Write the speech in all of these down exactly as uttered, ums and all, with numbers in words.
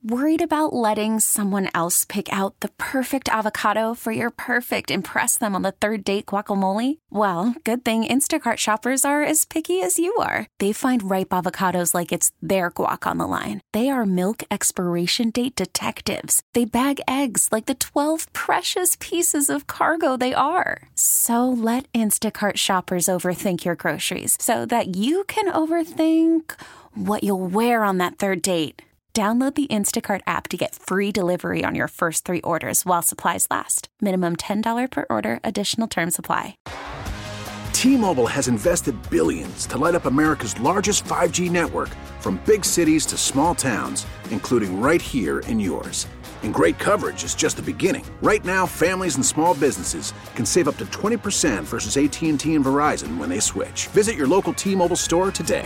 Worried about letting someone else pick out the perfect avocado for your perfect impress them on the third date guacamole? Well, good thing Instacart shoppers are as picky as you are. They find ripe avocados like it's their guac on the line. They are milk expiration date detectives. They bag eggs like the twelve precious pieces of cargo they are. So let Instacart shoppers overthink your groceries so that you can overthink what you'll wear on that third date. Download the Instacart app to get free delivery on your first three orders while supplies last. Minimum ten dollars per order. Additional terms apply. T-Mobile has invested billions to light up America's largest five G network, from big cities to small towns, including right here in yours. And great coverage is just the beginning. Right now, families and small businesses can save up to twenty percent versus A T and T and Verizon when they switch. Visit your local T-Mobile store today.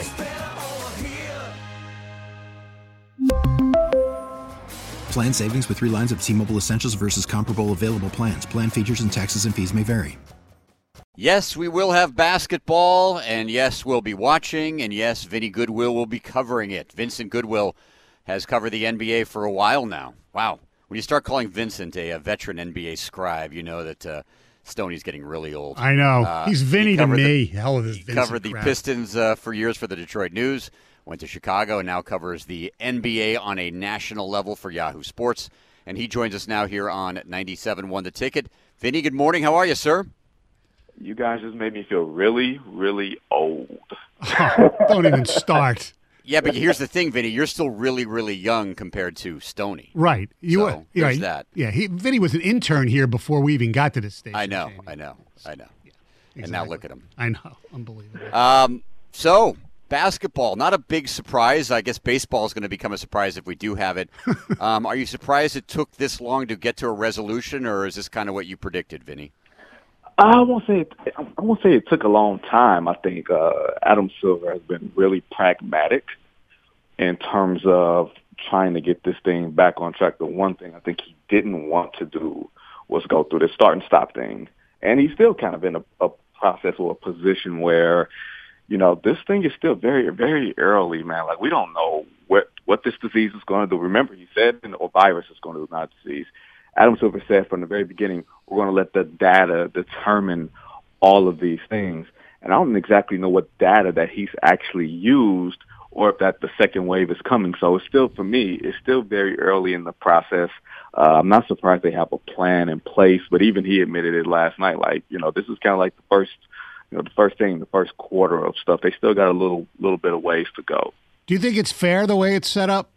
Plan savings with three lines of T-Mobile Essentials versus comparable available plans. Plan features and taxes and fees may vary. Yes, we will have basketball, and yes, we'll be watching, and yes, Vinny Goodwill will be covering it. Vincent Goodwill has covered the N B A for a while now. Wow. When you start calling Vincent a, a veteran N B A scribe, you know that uh, Stoney's getting really old. I know. Uh, He's Vinny he to me. The, Hell of his He Vincent covered the crap. Pistons uh, for years for the Detroit News. Went to Chicago and now covers the N B A on a national level for Yahoo Sports. And he joins us now here on ninety-seven point one The Ticket. Vinny, good morning. How are you, sir? You guys just made me feel really, really old. Oh, don't even start. Yeah, but here's the thing, Vinny. You're still really, really young compared to Stoney. Right. You so, were. There's right. that. Yeah, he, Vinny was an intern here before we even got to this station. I know, Jamie. I know, I know. Yeah, exactly. And now look at him. I know. Unbelievable. Um, so, basketball, not a big surprise. I guess baseball is going to become a surprise if we do have it. um, are you surprised it took this long to get to a resolution, or is this kind of what you predicted, Vinny? I won't say it, I won't say it took a long time. I think uh, Adam Silver has been really pragmatic in terms of trying to get this thing back on track. The one thing I think he didn't want to do was go through the start and stop thing. And he's still kind of in a, a process or a position where, you know, this thing is still very, very early, man. Like, we don't know what, what this disease is going to do. Remember, he said a virus is going to do, not a disease. Adam Silver said from the very beginning, we're going to let the data determine all of these things. And I don't exactly know what data that he's actually used or if that the second wave is coming. So it's still, for me, it's still very early in the process. Uh, I'm not surprised they have a plan in place, but even he admitted it last night. Like, you know, this is kind of like the first, you know, the first thing, the first quarter of stuff. They still got a little, little bit of ways to go. Do you think it's fair the way it's set up?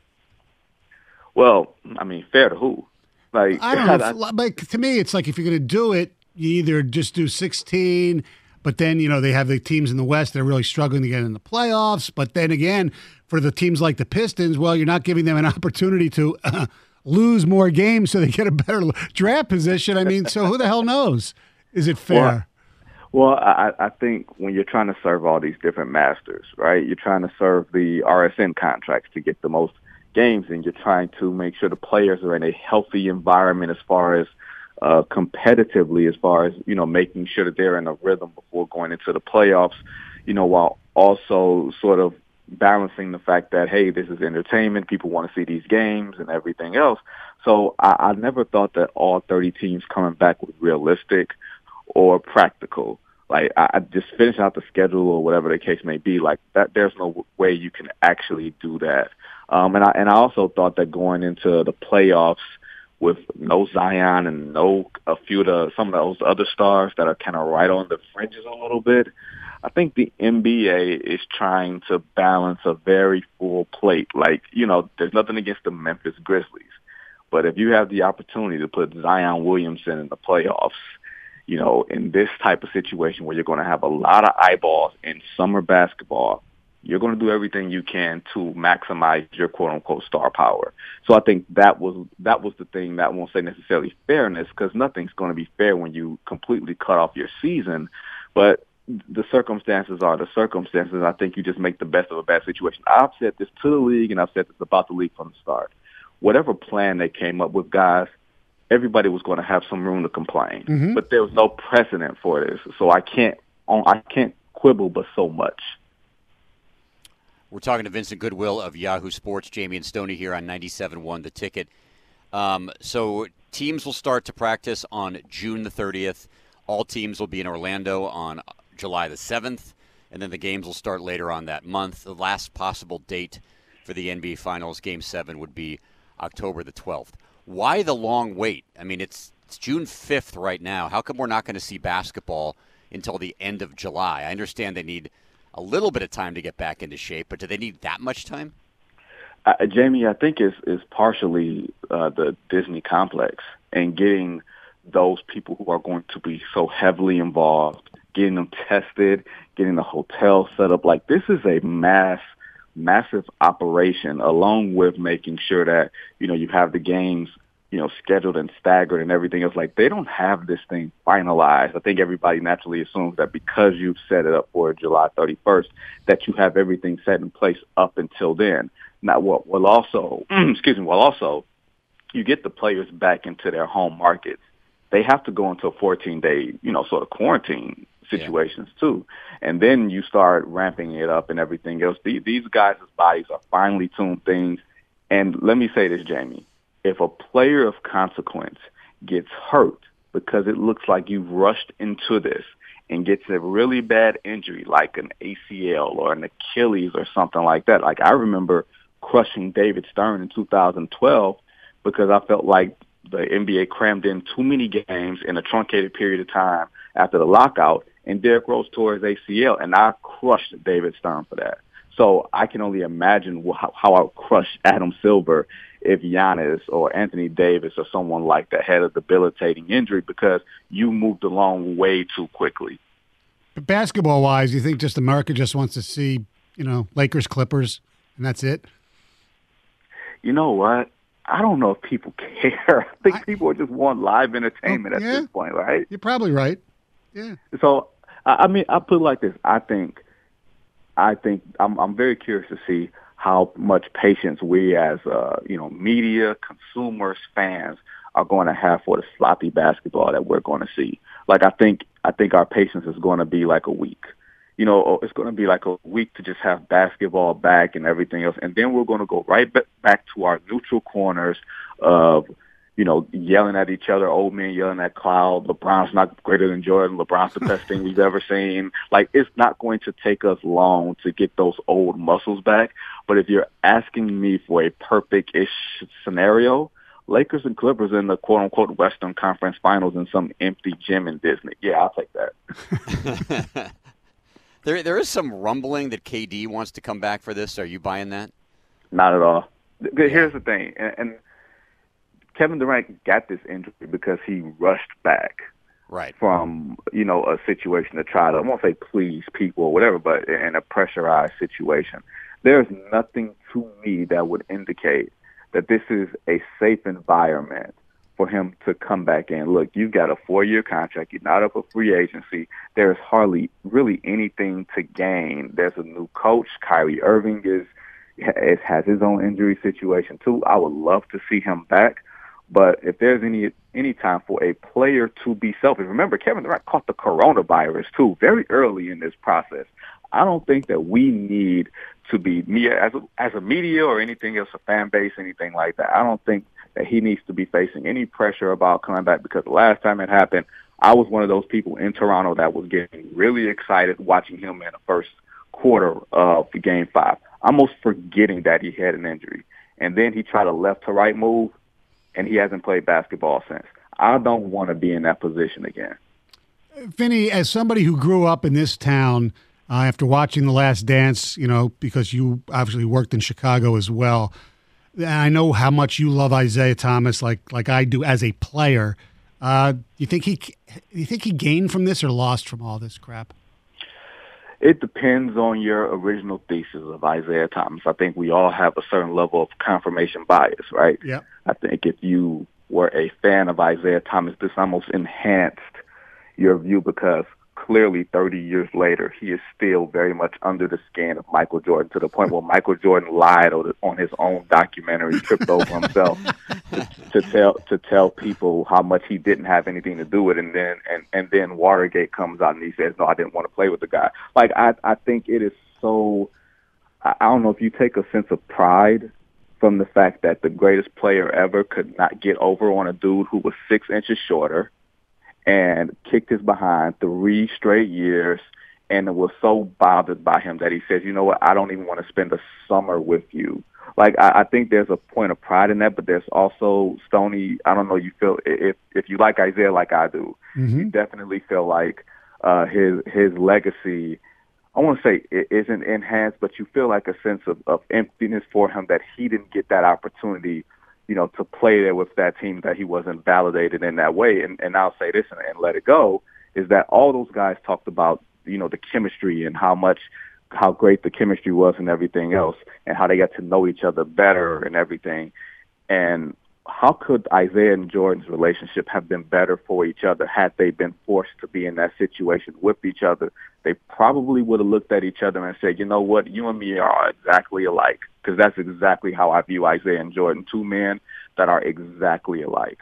Well, I mean, fair to who? Like, I don't know. If, like, to me, it's like if you're going to do it, you either just do sixteen, but then, you know, they have the teams in the West that are really struggling to get in the playoffs. But then again, for the teams like the Pistons, well, you're not giving them an opportunity to uh, lose more games so they get a better draft position. I mean, so who the hell knows? Is it fair? Well, well I, I think when you're trying to serve all these different masters, right, you're trying to serve the R S N contracts to get the most games, and you're trying to make sure the players are in a healthy environment as far as uh, competitively, as far as, you know, making sure that they're in a rhythm before going into the playoffs, you know, while also sort of balancing the fact that, hey, this is entertainment, people want to see these games and everything else. So I, I never thought that all thirty teams coming back was realistic or practical. Like, I, I just finish out the schedule or whatever the case may be. Like, that, there's no way you can actually do that. Um, and I and I also thought that going into the playoffs with no Zion and no a few of the, some of those other stars that are kind of right on the fringes a little bit, I think the N B A is trying to balance a very full plate. Like, you know, there's nothing against the Memphis Grizzlies, but if you have the opportunity to put Zion Williamson in the playoffs, you know, in this type of situation where you're going to have a lot of eyeballs in summer basketball, you're going to do everything you can to maximize your quote-unquote star power. So I think that was that was the thing that I won't say necessarily fairness, because nothing's going to be fair when you completely cut off your season. But the circumstances are the circumstances. I think you just make the best of a bad situation. I've said this to the league, and I've said this about the league from the start. Whatever plan they came up with, guys, everybody was going to have some room to complain. Mm-hmm. But there was no precedent for this. So I can't I can't quibble but so much. We're talking to Vincent Goodwill of Yahoo Sports. Jamie and Stoney here on ninety-seven point one The Ticket. Um, so teams will start to practice on June the thirtieth. All teams will be in Orlando on July the seventh, and then the games will start later on that month. The last possible date for the N B A Finals, Game seven, would be October the twelfth. Why the long wait? I mean, it's, it's June fifth right now. How come we're not going to see basketball until the end of July? I understand they need a little bit of time to get back into shape, but do they need that much time? Uh, Jamie, I think it's, it's partially uh, the Disney complex and getting those people who are going to be so heavily involved, getting them tested, getting the hotel set up. Like, this is a mass, massive operation, along with making sure that, you know, you have the games, you know, scheduled and staggered and everything else. Like, they don't have this thing finalized. I think everybody naturally assumes that because you've set it up for July thirty-first, that you have everything set in place up until then. Now, what will also, excuse me, well, also, you get the players back into their home markets. They have to go into a fourteen-day, you know, sort of quarantine situations yeah. too. And then you start ramping it up and everything else. These, these guys' bodies are finely tuned things. And let me say this, Jamie. If a player of consequence gets hurt because it looks like you've rushed into this and gets a really bad injury like an A C L or an Achilles or something like that, like I remember crushing David Stern in two thousand twelve because I felt like the N B A crammed in too many games in a truncated period of time after the lockout, and Derrick Rose tore his A C L, and I crushed David Stern for that. So I can only imagine how, how I would crush Adam Silver if Giannis or Anthony Davis or someone like that had a debilitating injury because you moved along way too quickly. But basketball-wise, you think just America just wants to see, you know, Lakers, Clippers, and that's it? You know what? I don't know if people care. I think I, people just want live entertainment oh, yeah. at this point, right? You're probably right. Yeah. So, I mean, I put it like this. I think, I think I'm, I'm very curious to see how much patience we as, uh, you know, media, consumers, fans are going to have for the sloppy basketball that we're going to see. Like, I think, I think our patience is going to be like a week. You know, it's going to be like a week to just have basketball back and everything else. And then we're going to go right back to our neutral corners of, you know, yelling at each other, old men yelling at Cloud. LeBron's not greater than Jordan. LeBron's the best thing we've ever seen. Like, it's not going to take us long to get those old muscles back. But if you're asking me for a perfect-ish scenario, Lakers and Clippers in the quote-unquote Western Conference Finals in some empty gym in Disney. Yeah, I'll take that. There, there is some rumbling that K D wants to come back for this. Are you buying that? Not at all. Here's the thing, and, and Kevin Durant got this injury because he rushed back right. from, you know, a situation to try to, I won't say please people or whatever, but in a pressurized situation. There's nothing to me that would indicate that this is a safe environment for him to come back in. Look, you've got a four-year contract. You're not up for free agency. There's hardly really anything to gain. There's a new coach. Kyrie Irving is, is has his own injury situation too. I would love to see him back. But if there's any any time for a player to be selfish, remember Kevin Durant caught the coronavirus too very early in this process. I don't think that we need to be me as a, as a media or anything else, a fan base, anything like that. I don't think that he needs to be facing any pressure about coming back because the last time it happened, I was one of those people in Toronto that was getting really excited watching him in the first quarter of the game five, almost forgetting that he had an injury. And then he tried a left to right move, and he hasn't played basketball since. I don't want to be in that position again. Vinny, as somebody who grew up in this town, uh, after watching The Last Dance, you know, because you obviously worked in Chicago as well, and I know how much you love Isaiah Thomas, like like I do as a player. Uh, you think he you think he gained from this or lost from all this crap? It depends on your original thesis of Isaiah Thomas. I think we all have a certain level of confirmation bias, right? Yeah. I think if you were a fan of Isaiah Thomas, this almost enhanced your view because clearly thirty years later, he is still very much under the skin of Michael Jordan to the point where Michael Jordan lied on his own documentary, tripped over himself to, to tell to tell people how much he didn't have anything to do with it. And then and, and then Watergate comes out and he says, no, I didn't want to play with the guy. Like, I, I think it is so I don't know if you take a sense of pride from the fact that the greatest player ever could not get over on a dude who was six inches shorter and kicked his behind three straight years and was so bothered by him that he says, you know what, I don't even want to spend a summer with you. Like, I, I think there's a point of pride in that, but there's also, Stoney, I don't know, you feel, if if you like Isaiah like I do, mm-hmm. you definitely feel like uh, his his legacy, I want to say it isn't enhanced, but you feel like a sense of, of emptiness for him that he didn't get that opportunity, you know, to play there with that team, that he wasn't validated in that way. And, and I'll say this and, and let it go, is that all those guys talked about, you know, the chemistry and how much, how great the chemistry was and everything else, and how they got to know each other better and everything. And how could Isaiah and Jordan's relationship have been better for each other had they been forced to be in that situation with each other? They probably would have looked at each other and said, you know what, you and me are exactly alike, because that's exactly how I view Isaiah and Jordan, two men that are exactly alike.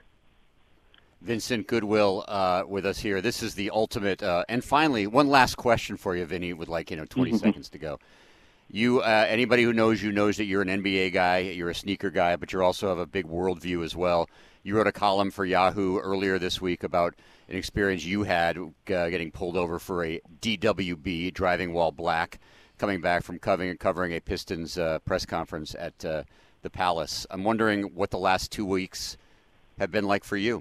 Vincent Goodwill uh, with us here. This is the ultimate. Uh, and finally, one last question for you, Vinny, with like, you know, twenty seconds to go. You, uh, anybody who knows you knows that you're an N B A guy, you're a sneaker guy, but you also have a big worldview as well. You wrote a column for Yahoo earlier this week about an experience you had uh, getting pulled over for a D W B, driving while black, coming back from covering, covering a Pistons uh, press conference at uh, the Palace. I'm wondering what the last two weeks have been like for you.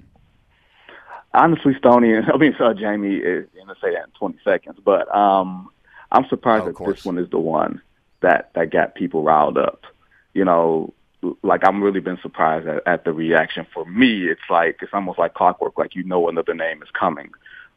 Honestly, Stoney, I mean, so Jamie is going to say that in twenty seconds, but um, I'm surprised oh, that this one is the one that, that got people riled up. You know, like, I'm really been surprised at, at the reaction. For me, it's like, it's almost like clockwork, like, you know, another name is coming.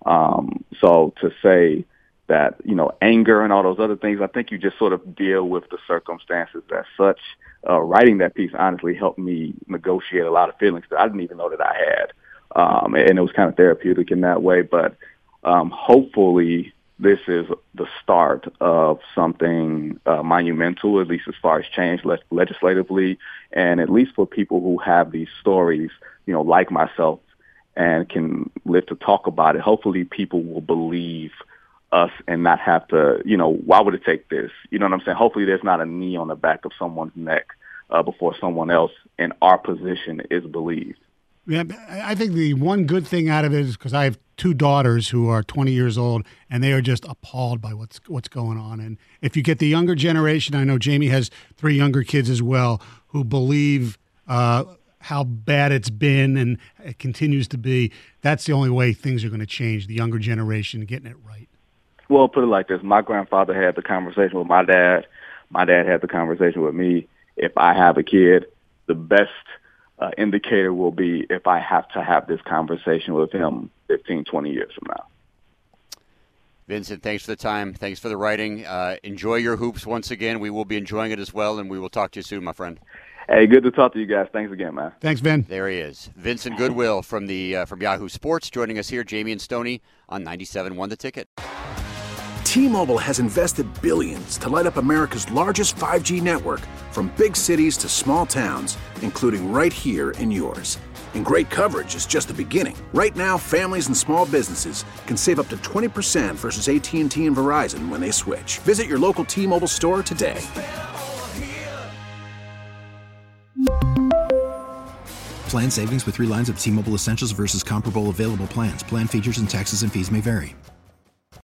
Um, so to say that, you know, anger and all those other things, I think you just sort of deal with the circumstances as such. Uh, writing that piece honestly helped me negotiate a lot of feelings that I didn't even know that I had. Um, and it was kind of therapeutic in that way. But um, hopefully this is the start of something uh, monumental, at least as far as change le- legislatively, and at least for people who have these stories, you know, like myself, and can live to talk about it. Hopefully people will believe us and not have to, you know, why would it take this? You know what I'm saying? Hopefully there's not a knee on the back of someone's neck uh, before someone else in our position is believed. Yeah, I think the one good thing out of it is because I have two daughters who are twenty years old, and they are just appalled by what's what's going on. And if you get the younger generation, I know Jamie has three younger kids as well, who believe uh, how bad it's been and it continues to be. That's the only way things are going to change, the younger generation getting it right. Well, put it like this. My grandfather had the conversation with my dad. My dad had the conversation with me. If I have a kid, the best Uh, indicator will be if I have to have this conversation with him fifteen, twenty years from now. Vincent, thanks for the time. Thanks for the writing. Uh, enjoy your hoops once again. We will be enjoying it as well, and we will talk to you soon, my friend. Hey, good to talk to you guys. Thanks again, man. Thanks, Vin. There he is. Vincent Goodwill from the uh, from Yahoo Sports joining us here, Jamie and Stoney on ninety-seven point one The Ticket. T-Mobile has invested billions to light up America's largest five G network, from big cities to small towns, including right here in yours. And great coverage is just the beginning. Right now, families and small businesses can save up to twenty percent versus A T and T and Verizon when they switch. Visit your local T-Mobile store today. Plan savings with three lines of T-Mobile Essentials versus comparable available plans. Plan features and taxes and fees may vary.